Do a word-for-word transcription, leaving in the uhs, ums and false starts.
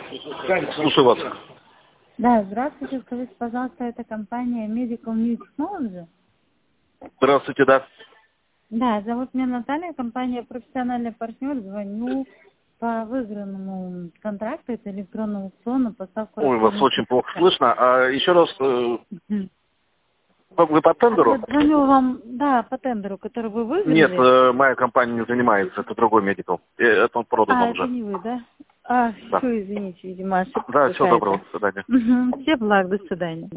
Слушаю вас. Да, здравствуйте. Скажите, пожалуйста, это компания Medical New Technology? Здравствуйте, да. Да, зовут меня Наталья, компания «Профессиональный партнер». Звоню по выигранному контракту, это электронного аукциона, поставку... Ой, вас очень плохо слышно. А еще раз, э, Мгм. вы по тендеру? Я звоню вам, да, по тендеру, который вы выиграли. Нет, э, моя компания не занимается, это другой медикал. Э, Это он продан А, уже. это не вы, да? А, Да. все, извините, видимо, ошибка Да, всего какая-то. доброго, до свидания. Угу. Все благ, до свидания.